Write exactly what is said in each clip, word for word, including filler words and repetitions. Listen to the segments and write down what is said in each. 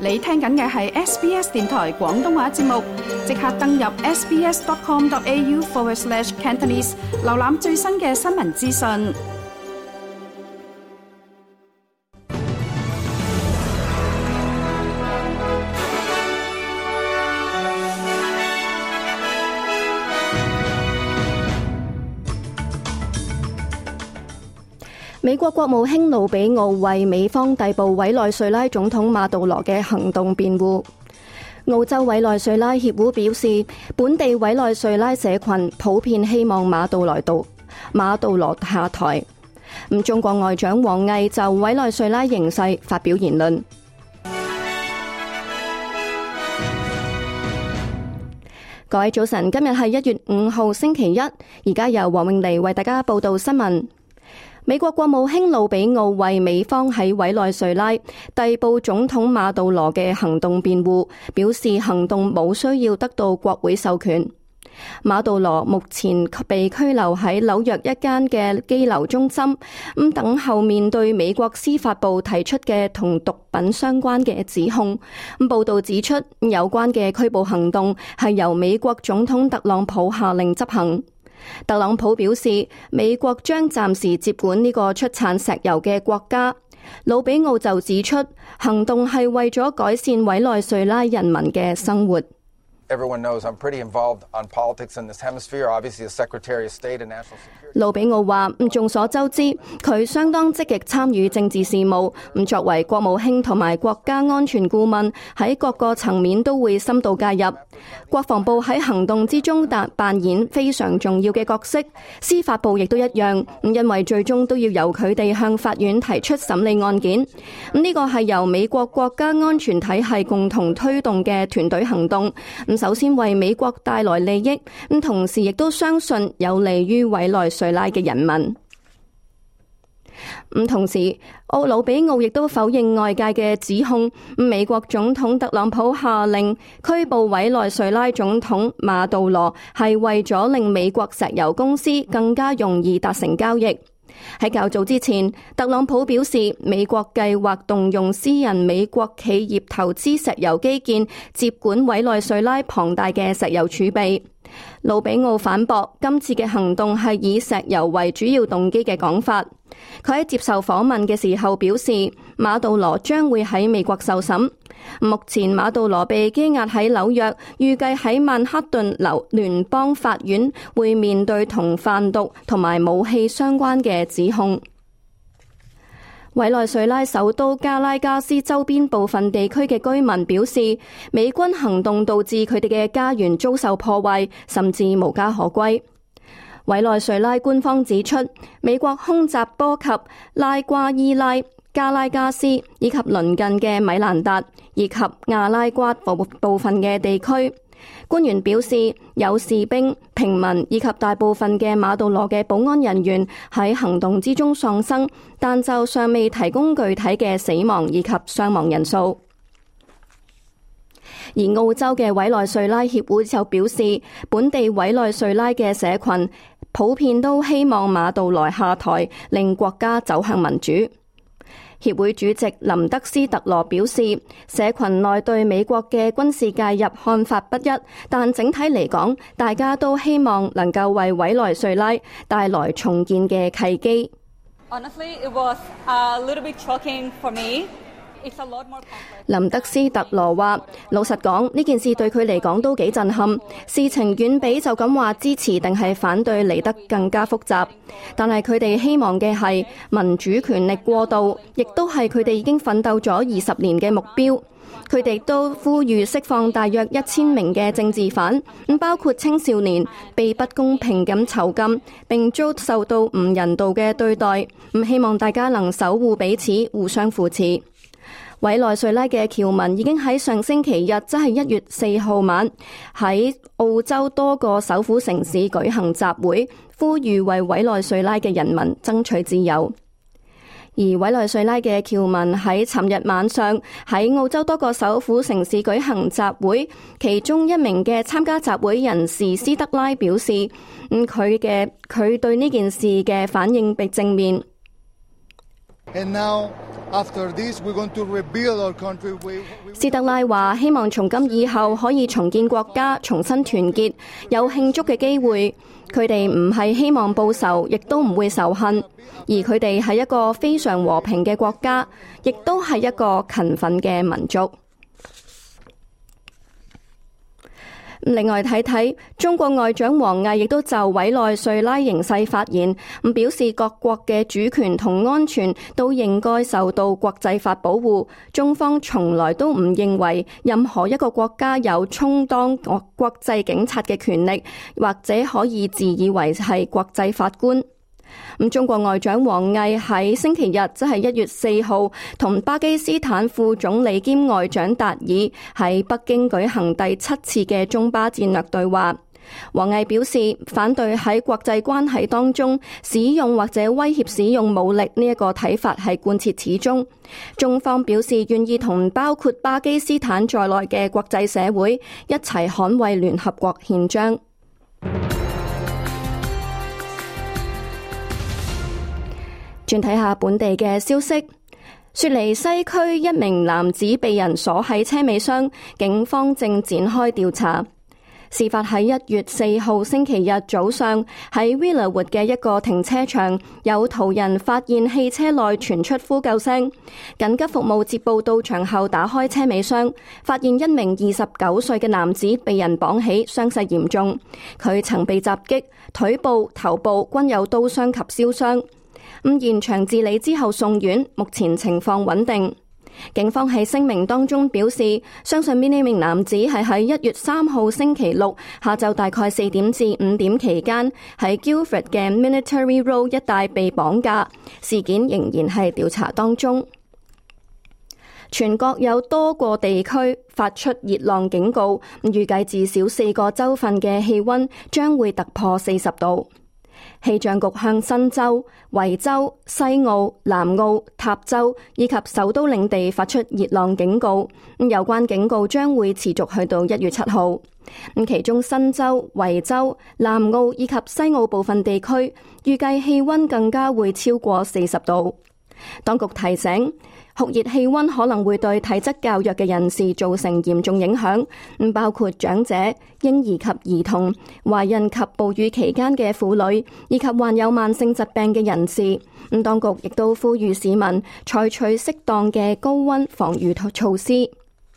你聽緊嘅係 S B S 電台廣東話節目，即刻登入 sbs.com.au forward slash Cantonese， 瀏覽最新嘅新聞資訊。 美國國務卿魯比奧為美方逮捕委內瑞拉總統馬杜羅嘅行動辯護。澳洲委內瑞拉協會表示，本地委內瑞拉社群普遍希望馬杜羅到馬杜羅下台。咁中國外長王毅就委內瑞拉形勢發表言論。各位早晨，今日係一月五號星期一，而家由黃永妮為大家報道新聞。美國國務卿魯比奧為美方喺委內瑞拉逮捕總統馬杜羅嘅行動辯護，表示行動冇需要得到國會授權。馬杜羅目前被拘留喺紐約一間嘅羈留中心，咁等候面對美國司法部提出嘅同毒品相關嘅指控。報道指出，有關嘅拘捕行動係由美國總統特朗普下令執行。特朗普表示，美國將暫時接管呢個出產石油嘅國家。魯比奧就指出，行動係為咗改善委內瑞拉人民嘅生活。 Everyone knows I'm pretty involved on politics in this hemisphere. Obviously, as Secretary of State and National Security. 魯比奧話：眾所周知，佢相當積極參與政治事務。咁作為國務卿同埋國家安全顧問，喺各個層面都會深度介入。國防部喺行動之中扮扮演非常重要嘅角色，司法部亦都一樣。咁因為最終都要由佢哋向法院提出審理案件。咁呢個係由美國國家安全體系共同推動嘅團隊行動。首先為美國帶來利益，咁同時亦都相信有利於委內瑞拉嘅人民。咁同時，奧魯比奧亦都否認外界嘅指控，美國總統特朗普下令拘捕委內瑞拉總統馬杜羅係為咗令美國石油公司更加容易達成交易。喺較早之前，特朗普表示美國計劃動用私人美國企業投資石油基建，接管委內瑞拉龐大嘅石油儲備。魯比奧反駁今次嘅行動係以石油為主要動機嘅講法。佢喺接受訪問嘅時候表示，馬杜羅將會喺美國受審。目前馬杜羅被羈押喺紐約，預計喺曼克頓樓聯邦法院會面對同販毒同埋武器相關嘅指控。委內瑞拉首都加拉加斯周邊部分地區嘅居民表示，美軍行動導致佢哋嘅家園遭受破壞，甚至無家可歸。委內瑞拉官方指出，美國空襲波及拉瓜伊拉、加拉加斯以及鄰近嘅米蘭達以及亞拉瓜部部分嘅地區。官員表示，有士兵、平民以及大部分嘅馬杜羅嘅保安人員喺行動之中喪生，但就尚未提供具體嘅死亡以及傷亡人數。而澳洲嘅委內瑞拉協會就表示，本地委內瑞拉嘅社群普遍都希望馬杜羅下台，令國家走向民主。協會主席林德斯特羅表示，社群內對美國嘅軍事介入看法不一，但整體嚟講，大家都希望能夠為委內瑞拉帶來重建嘅契機。 Honestly, it was a little bit shocking for me. 林德斯特羅話：老實講，呢件事對佢嚟講都幾震撼。事情遠比就咁話支持定係反對嚟得更加複雜。但係佢哋希望嘅係民主權力過渡，亦都係佢哋已經奮鬥咗二十年嘅目標。佢哋都呼籲釋放大約一千名嘅政治犯，咁包括青少年被不公平咁囚禁，並遭受到唔人道嘅對待。咁希望大家能守護彼此，互相扶持。委內瑞拉嘅僑民已經喺上星期日，即係一月四號晚，喺澳洲多個首府城市舉行集會，呼籲為委內瑞拉嘅人民爭取自由。而委內瑞拉嘅僑民喺尋日晚上喺澳洲多個首府城市舉行集會，其中一名嘅參加集會人士斯德拉表示，咁佢嘅佢對呢件事嘅反應被正面。 And now After this, we're going to rebuild our country. We, we... 斯特拉話：希望從今以後可以重建國家，重新團結，有慶祝嘅機會。佢哋唔係希望報仇，亦都唔會仇恨，而佢哋係一個非常和平嘅國家，亦都係一個勤奮嘅民族。另外睇睇，中國外長王毅亦都就委內瑞拉形勢發言，咁表示各國嘅主權同安全都應該受到國際法保護。中方從來都唔認為任何一個國家有充當國際警察嘅權力，或者可以自以為係國際法官。咁中國外長王毅喺星期日，即係一月四號，同巴基斯坦副總理兼外長達爾喺北京舉行第七次嘅中巴戰略對話。王毅表示，反對喺國際關係當中使用或者威脅使用武力呢一個睇法係貫徹始終。中方表示願意同包括巴基斯坦在內嘅國際社會一齊捍衛聯合國憲章。轉睇下本地嘅消息，雪梨西區一名男子被人鎖喺車尾箱，警方正展開調查。事發喺一月四號星期日早上，喺 Villawood 嘅一個停車場，有途人發現汽車內傳出呼救聲，緊急服務接報到場後打開車尾箱，發現一名二十九歲嘅男子被人綁起，傷勢嚴重。佢曾被襲擊，腿部、頭部均有刀傷及燒傷。咁現場治理之後送院，目前情況穩定。警方喺聲明當中表示，相信呢名男子係喺一月三號星期六下晝大概四點至五點期間喺 Guildford 嘅 Military Road 一帶被綁架，事件仍然係調查當中。全國有多個地區發出熱浪警告，預計至少四個州份嘅氣溫將會突破四十度。氣象局向新州、維州、西澳、南澳、塔州以及首都領地發出熱浪警告，有關警告將會持續去到一月七號。其中新州、維州、南澳以及西澳部分地區預計氣溫更加會超過四十度。當局提醒，酷熱氣溫可能會對體質較弱嘅人士造成嚴重影響，包括長者、嬰兒及兒童、懷孕及哺乳期間嘅婦女，以及患有慢性疾病嘅人士。咁當局亦都呼籲市民採取適當嘅高溫防禦措施。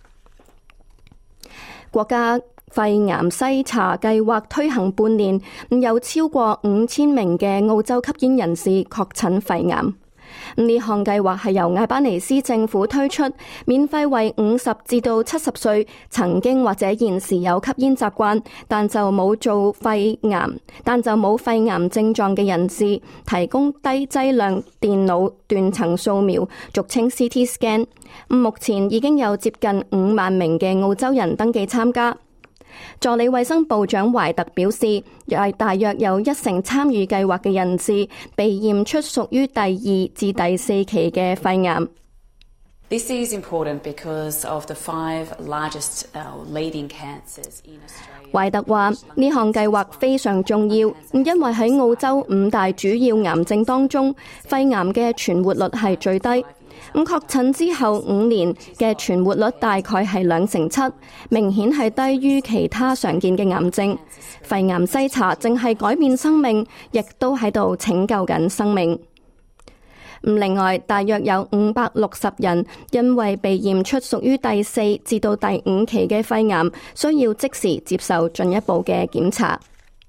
國家肺癌篩查計劃推行半年，有超過五千名嘅澳洲吸煙人士確診肺癌。呢項計劃係由艾巴尼斯政府推出，免費為五十至到七十歲曾經或者現時有吸煙習慣，但就冇做肺癌，但就冇肺癌症狀嘅人士提供低劑量電腦斷層掃描，俗稱 C T scan。目前已經有接近五萬名嘅澳洲人登記參加。助理衛生部長懷特表示，約大約有一成參與計劃嘅人士被驗出屬於第二至第四期嘅肺癌。 This is important because of the five largest leading cancers in Australia. 懷特話：呢項計劃非常重要，因為喺澳洲五大主要癌症當中，肺癌嘅存活率係最低。咁確診之後五年嘅存活率大概係兩成七，明顯係低於其他常見嘅癌症。肺癌篩查正係改變生命，亦都喺度拯救緊生命。另外，大約有五百六十人因為被驗出屬於第四至到第五期嘅肺癌，需要即時接受進一步嘅檢查。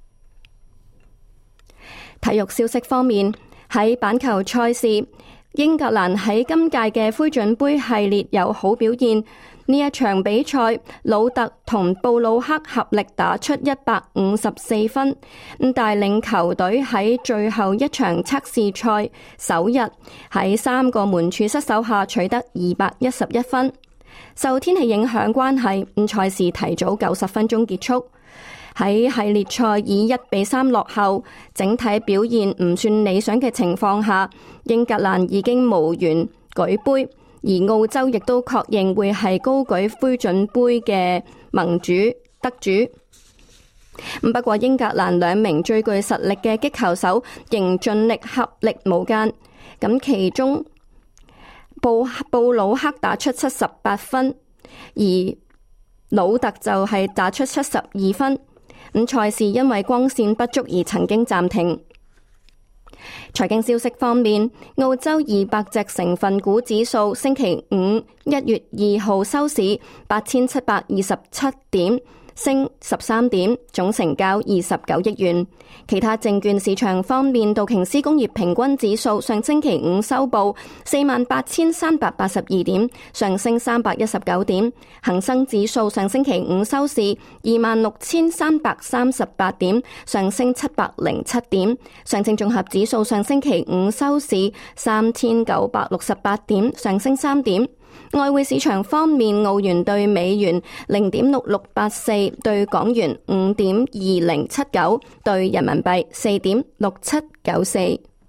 體育消息方面，喺板球賽事，英格蘭喺今屆嘅灰準杯系列有好表現。呢一場比賽，魯特同布魯克合力打出一百五十四分，帶領球隊喺最後一場測試賽首日喺三個門柱失手下取得二百一十一分。受天氣影響關係，賽事提早九十分鐘結束。喺系列賽以一比三落後，整體表現唔算理想嘅情況下，英格蘭已經無緣舉杯，而澳洲亦都確認會係高舉灰準杯嘅盟主得主。不過英格蘭兩名最具實力嘅擊球手仍盡力合力無間，咁其中布布魯克打出七十八分，而魯特就係打出七十二分。咁賽事因為光線不足而曾經暫停。財經消息方面，澳洲二百隻成分股指數星期五一月二號收市八千七百二十七點，升十三點，總成交二十九億元。其他證券市場方面，道瓊斯工業平均指數上星期五收報四萬八千三百八十二點，上升三百一十九點。恒生指數上星期五收市二萬六千三百三十八點，上升七百零七點。上證綜合指數上星期五收市三千九百六十八點，上升三點。外匯市場方面，澳元對美元零點六六八四，對港元五點二零七九，對人民幣四點六七九四。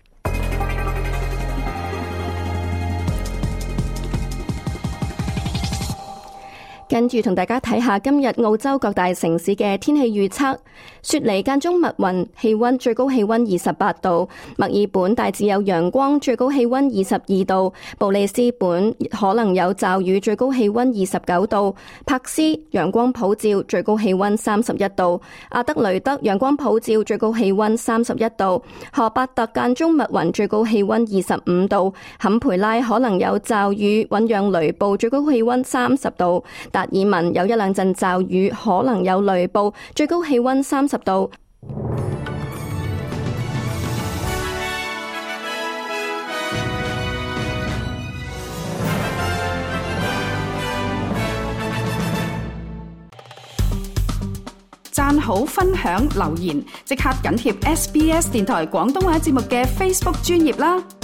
跟住同大家睇下今日澳洲各大城市嘅天氣預測。雪梨間中密雲，氣溫最高氣溫二十八度；墨爾本大致有陽光，最高氣溫二十二度；布里斯本可能有驟雨，最高氣溫二十九度；柏斯陽光普照，最高氣溫三十一度；阿德雷德陽光普照，最高氣溫三十一度；荷伯特間中密雲，最高氣溫二十五度；坎培拉可能有驟雨，醞釀雷暴，最高氣溫三十度。達爾文有一兩陣驟雨，可能有雷暴，最高氣溫三十度。 讚好、分享、留言，即刻緊貼 S B S 電台廣東話節目嘅 Facebook 專頁啦！